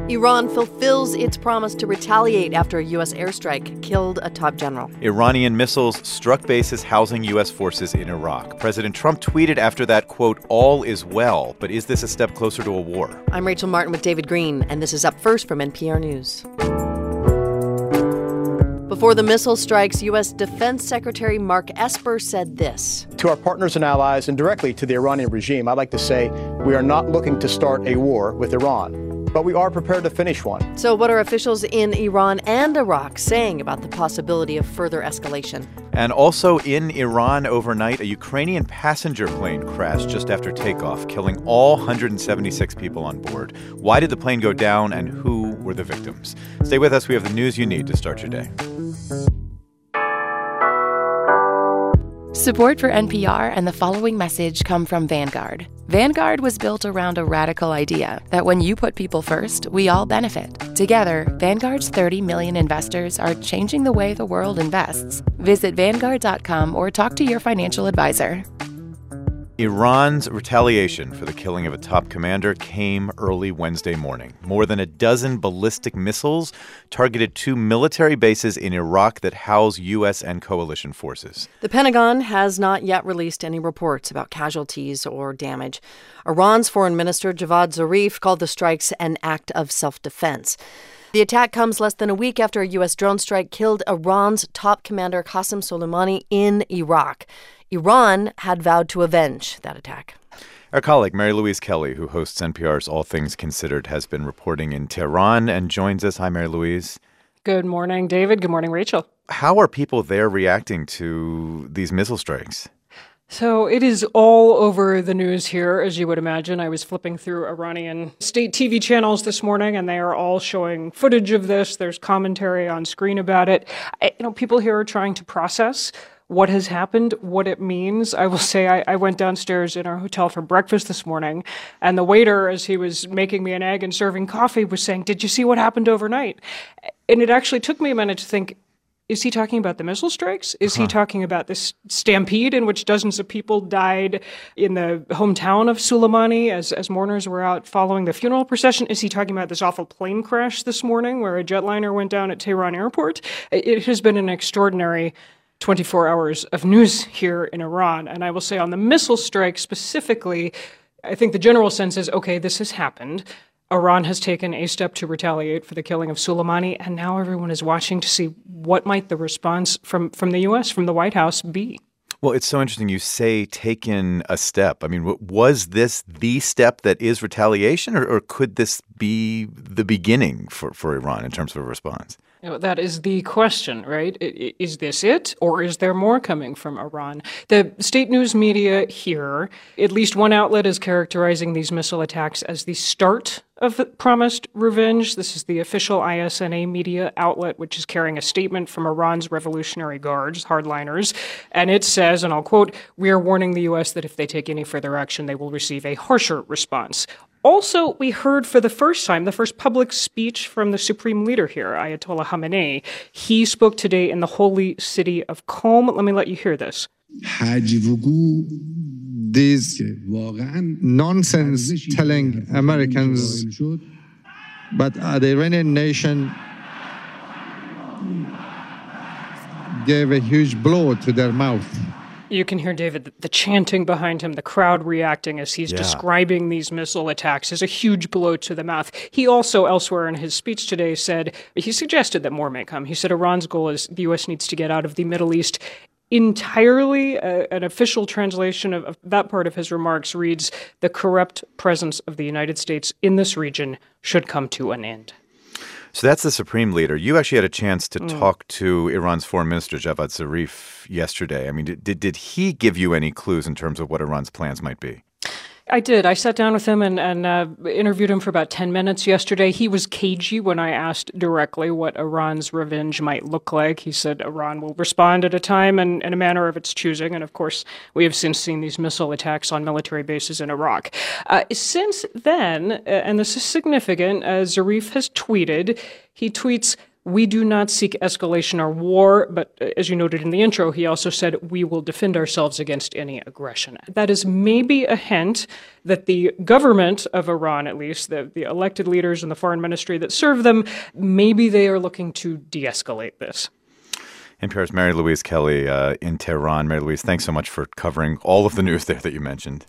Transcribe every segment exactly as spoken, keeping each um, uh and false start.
Iran fulfills its promise to retaliate after a U S airstrike killed a top general. Iranian missiles struck bases housing U S forces in Iraq. President Trump tweeted after that, quote, "All is well," but is this a step closer to a war? I'm Rachel Martin with David Green, and this is Up First from N P R News. Before the missile strikes, U S Defense Secretary Mark Esper said this. To our partners and allies and directly to the Iranian regime, I'd like to say we are not looking to start a war with Iran, but we are prepared to finish one. So what are officials in Iran and Iraq saying about the possibility of further escalation? And also in Iran overnight, a Ukrainian passenger plane crashed just after takeoff, killing all one hundred seventy-six people on board. Why did the plane go down, and who were the victims? Stay with us. We have the news you need to start your day. Support for N P R and the following message come from Vanguard. Vanguard was built around a radical idea that when you put people first, we all benefit. Together, Vanguard's thirty million investors are changing the way the world invests. Visit Vanguard dot com or talk to your financial advisor. Iran's retaliation for the killing of a top commander came early Wednesday morning. More than a dozen ballistic missiles targeted two military bases in Iraq that house U S and coalition forces. The Pentagon has not yet released any reports about casualties or damage. Iran's Foreign Minister Javad Zarif called the strikes an act of self-defense. The attack comes less than a week after a U S drone strike killed Iran's top commander Qasem Soleimani in Iraq. Iran had vowed to avenge that attack. Our colleague Mary Louise Kelly, who hosts N P R's All Things Considered, has been reporting in Tehran and joins us. Hi, Mary Louise. Good morning, David. Good morning, Rachel. How are people there reacting to these missile strikes? So it is all over the news here, as you would imagine. I was flipping through Iranian state T V channels this morning, and they are all showing footage of this. There's commentary on screen about it. I, you know, people here are trying to process what has happened, what it means. I will say I, I went downstairs in our hotel for breakfast this morning, and the waiter, as he was making me an egg and serving coffee, was saying, "Did you see what happened overnight?" And it actually took me a minute to think, is he talking about the missile strikes? Is huh. he talking about this stampede in which dozens of people died in the hometown of Soleimani as, as mourners were out following the funeral procession? Is he talking about this awful plane crash this morning where a jetliner went down at Tehran airport? It has been an extraordinary twenty-four hours of news here in Iran. And I will say on the missile strike specifically, I think the general sense is, okay, this has happened. Iran has taken a step to retaliate for the killing of Soleimani, and now everyone is watching to see what might the response from, from the U S, from the White House, be. Well, it's so interesting you say taken a step. I mean, was this the step that is retaliation, or, or could this be the beginning for, for Iran in terms of a response? You know, that is the question, right? Is this it, or is there more coming from Iran? The state news media here, at least one outlet is characterizing these missile attacks as the start of the promised revenge. This is the official I S N A media outlet, which is carrying a statement from Iran's Revolutionary Guards, hardliners, and it says, and I'll quote, "We are warning the U S that if they take any further action, they will receive a harsher response." Also, we heard for the first time, the first public speech from the supreme leader here, Ayatollah Khamenei. He spoke today in the holy city of Qom. Let me let you hear this. These nonsense telling Americans, but the Iranian nation gave a huge blow to their mouth. You can hear, David, the chanting behind him, the crowd reacting as he's yeah. describing these missile attacks as a huge blow to the mouth. He also, elsewhere in his speech today, said, he suggested that more may come. He said Iran's goal is the U S needs to get out of the Middle East entirely. Uh, an official translation of, of that part of his remarks reads, "The corrupt presence of the United States in this region should come to an end." So that's the supreme leader. You actually had a chance to Mm. talk to Iran's foreign minister, Javad Zarif, yesterday. I mean, did, did he give you any clues in terms of what Iran's plans might be? I did. I sat down with him and, and uh, interviewed him for about ten minutes yesterday. He was cagey when I asked directly what Iran's revenge might look like. He said Iran will respond at a time and in a manner of its choosing. And of course, we have since seen these missile attacks on military bases in Iraq. Uh, since then, uh, and this is significant, uh, Zarif has tweeted, he tweets, we do not seek escalation or war, but as you noted in the intro, he also said we will defend ourselves against any aggression. That is maybe a hint that the government of Iran, at least, the, the elected leaders and the foreign ministry that serve them, maybe they are looking to de-escalate this. N P R's Mary Louise Kelly uh, in Tehran. Mary Louise, thanks so much for covering all of the news there that you mentioned.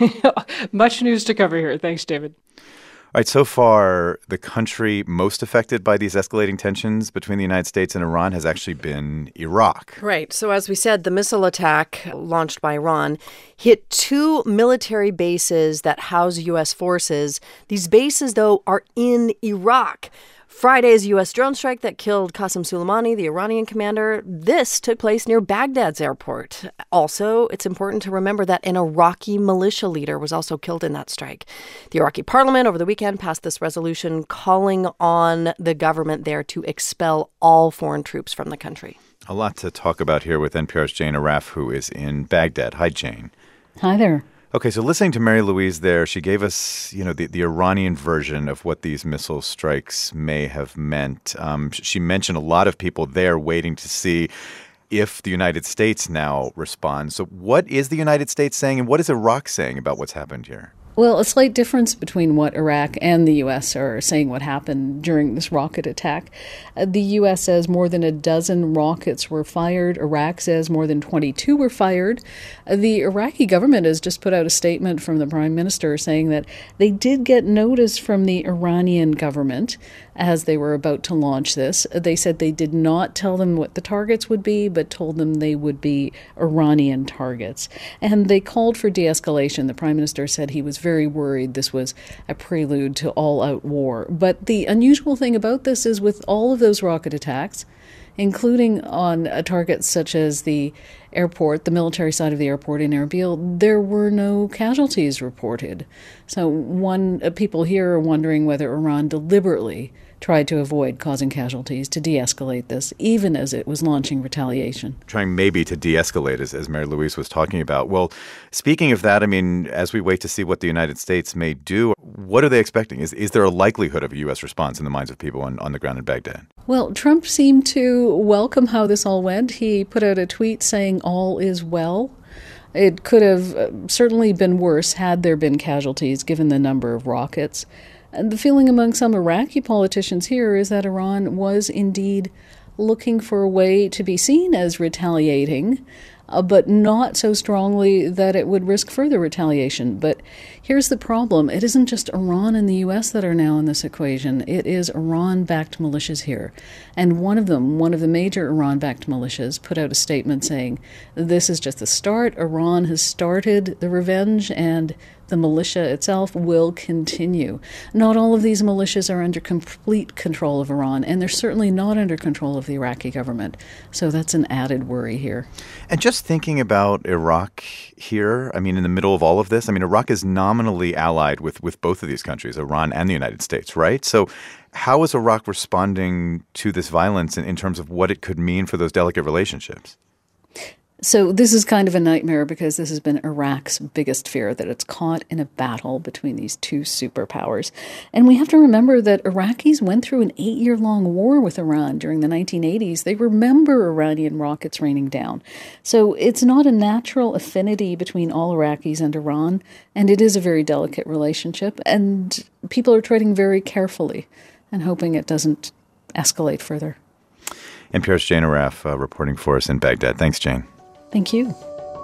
Much news to cover here. Thanks, David. All right, so far, the country most affected by these escalating tensions between the United States and Iran has actually been Iraq. Right. So as we said, the missile attack launched by Iran hit two military bases that house U S forces. These bases, though, are in Iraq. Friday's U S drone strike that killed Qasem Soleimani, the Iranian commander, this took place near Baghdad's airport. Also, it's important to remember that an Iraqi militia leader was also killed in that strike. The Iraqi parliament over the weekend passed this resolution calling on the government there to expel all foreign troops from the country. A lot to talk about here with N P R's Jane Arraf, who is in Baghdad. Hi, Jane. Hi there. Okay, so listening to Mary Louise there, she gave us, you know, the, the Iranian version of what these missile strikes may have meant. Um, she mentioned a lot of people there waiting to see if the United States now responds. So what is the United States saying, and what is Iraq saying about what's happened here? Well, a slight difference between what Iraq and the U S are saying what happened during this rocket attack. Uh, the U S says more than a dozen rockets were fired. Iraq says more than twenty-two were fired. Uh, the Iraqi government has just put out a statement from the prime minister saying that they did get notice from the Iranian government as they were about to launch this. They said they did not tell them what the targets would be, but told them they would be Iranian targets. And they called for de-escalation. The prime minister said he was very worried this was a prelude to all-out war. But the unusual thing about this is with all of those rocket attacks, including on a target such as the airport, the military side of the airport in Erbil, there were no casualties reported. So one uh, people here are wondering whether Iran deliberately tried to avoid causing casualties to de-escalate this, even as it was launching retaliation. Trying maybe to de-escalate, as, as Mary Louise was talking about. Well, speaking of that, I mean, as we wait to see what the United States may do, what are they expecting? Is is there a likelihood of a U S response in the minds of people on, on the ground in Baghdad? Well, Trump seemed to welcome how this all went. He put out a tweet saying all is well. It could have certainly been worse had there been casualties, given the number of rockets. And the feeling among some Iraqi politicians here is that Iran was indeed looking for a way to be seen as retaliating, uh, but not so strongly that it would risk further retaliation. But here's the problem. It isn't just Iran and the U S that are now in this equation. It is Iran-backed militias here. And one of them, one of the major Iran-backed militias, put out a statement saying, this is just the start. Iran has started the revenge, and the militia itself will continue. Not all of these militias are under complete control of Iran, and they're certainly not under control of the Iraqi government. So that's an added worry here. And just thinking about Iraq here, I mean, in the middle of all of this, I mean, Iraq is nominally allied with, with both of these countries, Iran and the United States, right? So how is Iraq responding to this violence in, in terms of what it could mean for those delicate relationships? So this is kind of a nightmare because this has been Iraq's biggest fear, that it's caught in a battle between these two superpowers. And we have to remember that Iraqis went through an eight-year-long war with Iran during the nineteen eighties. They remember Iranian rockets raining down. So it's not a natural affinity between all Iraqis and Iran, and it is a very delicate relationship. And people are treading very carefully and hoping it doesn't escalate further. N P R's Jane Arraf uh, reporting for us in Baghdad. Thanks, Jane. Thank you.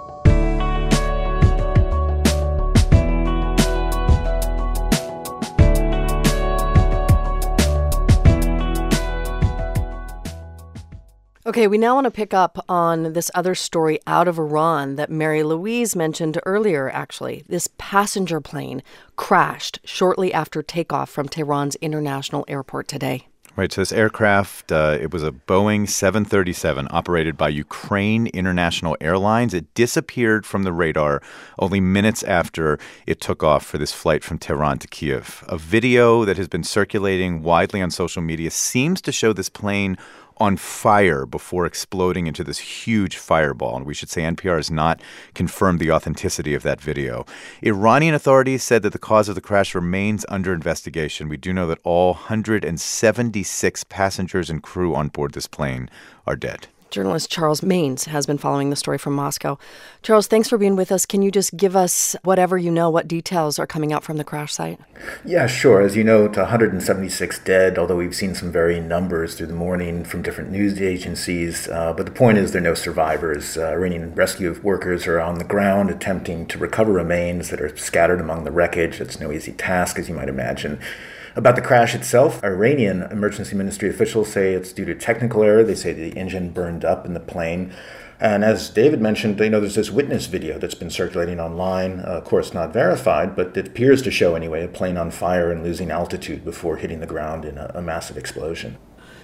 Okay, we now want to pick up on this other story out of Iran that Mary Louise mentioned earlier, actually. This passenger plane crashed shortly after takeoff from Tehran's international airport today. Right, so this aircraft, uh, it was a Boeing seven thirty-seven operated by Ukraine International Airlines. It disappeared from the radar only minutes after it took off for this flight from Tehran to Kyiv. A video that has been circulating widely on social media seems to show this plane on fire before exploding into this huge fireball. And we should say N P R has not confirmed the authenticity of that video. Iranian authorities said that the cause of the crash remains under investigation. We do know that all one hundred seventy-six passengers and crew on board this plane are dead. Journalist Charles Maynes has been following the story from Moscow. Charles, thanks for being with us. Can you just give us whatever you know, what details are coming out from the crash site? Yeah, sure. As you know, it's one hundred seventy-six dead, although we've seen some varying numbers through the morning from different news agencies. Uh, but the point is there are no survivors. Uh, Iranian rescue workers are on the ground attempting to recover remains that are scattered among the wreckage. It's no easy task, as you might imagine. About the crash itself, Iranian emergency ministry officials say it's due to technical error. They say the engine burned up in the plane. And as David mentioned, you know, there's this witness video that's been circulating online, uh, of course not verified, but it appears to show anyway a plane on fire and losing altitude before hitting the ground in a, a massive explosion.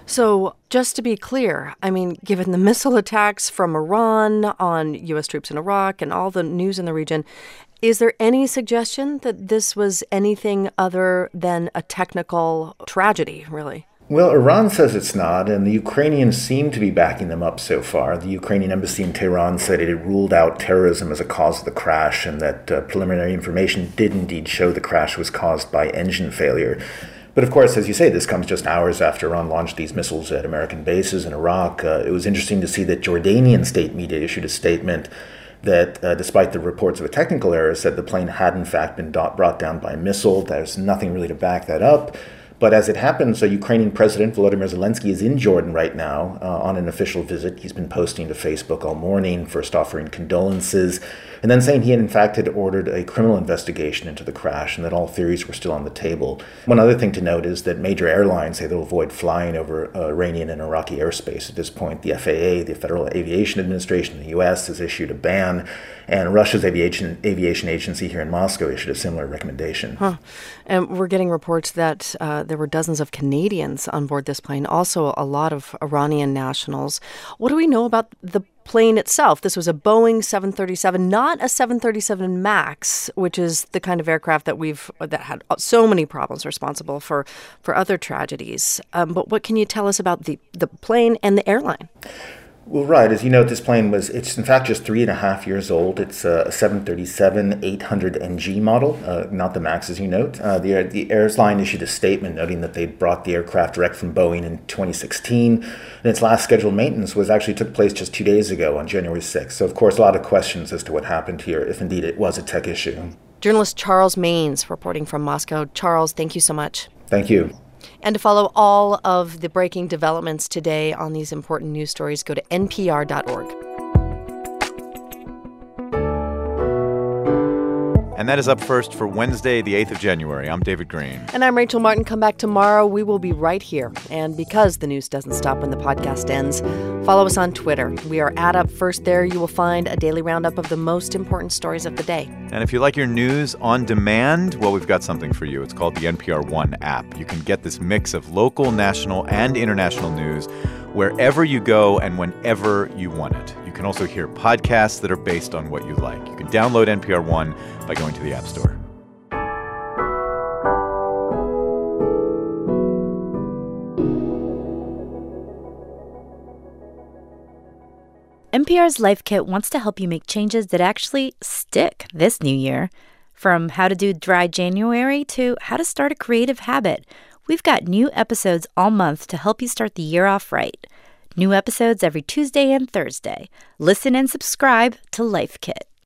So just to be clear, I mean, given the missile attacks from Iran on U S troops in Iraq and all the news in the region, is there any suggestion that this was anything other than a technical tragedy, really? Well, Iran says it's not, and the Ukrainians seem to be backing them up so far. The Ukrainian embassy in Tehran said it had ruled out terrorism as a cause of the crash, and that uh, preliminary information did indeed show the crash was caused by engine failure. But of course, as you say, this comes just hours after Iran launched these missiles at American bases in Iraq. Uh, it was interesting to see that Jordanian state media issued a statement that, uh, despite the reports of a technical error, said the plane had in fact been do- brought down by a missile. There's nothing really to back that up. But as it happens, the Ukrainian President Volodymyr Zelensky is in Jordan right now uh, on an official visit. He's been posting to Facebook all morning, first offering condolences, and then saying he had in fact had ordered a criminal investigation into the crash and that all theories were still on the table. One other thing to note is that major airlines say they'll avoid flying over uh, Iranian and Iraqi airspace at this point. The F A A, the Federal Aviation Administration in the U S, has issued a ban, and Russia's aviation aviation agency here in Moscow issued a similar recommendation. Huh. And we're getting reports that uh, there were dozens of Canadians on board this plane, also a lot of Iranian nationals. What do we know about the plane itself? This was a Boeing seven thirty-seven, not a seven thirty-seven MAX, which is the kind of aircraft that we've that had so many problems, responsible for for other tragedies. Um, but what can you tell us about the the plane and the airline? Well, right. As you know, this plane was, it's in fact just three and a half years old. It's a seven thirty-seven eight hundred N G model, uh, not the MAX, as you note. Uh, the, the airline issued a statement noting that they'd brought the aircraft direct from Boeing in twenty sixteen, and its last scheduled maintenance was actually took place just two days ago on January sixth. So, of course, a lot of questions as to what happened here, if indeed it was a tech issue. Journalist Charles Maynes reporting from Moscow. Charles, thank you so much. Thank you. And to follow all of the breaking developments today on these important news stories, go to N P R dot org. And that is Up First for Wednesday, the eighth of January. I'm David Green. And I'm Rachel Martin. Come back tomorrow. We will be right here. And because the news doesn't stop when the podcast ends, follow us on Twitter. We are at Up First. There you will find a daily roundup of the most important stories of the day. And if you like your news on demand, well, we've got something for you. It's called the N P R One app. You can get this mix of local, national, and international news wherever you go and whenever you want it. You can also hear podcasts that are based on what you like. You can download N P R One by going to the App Store. N P R's Life Kit wants to help you make changes that actually stick this new year. From how to do dry January to how to start a creative habit, we've got new episodes all month to help you start the year off right. New episodes every Tuesday and Thursday. Listen and subscribe to Life Kit.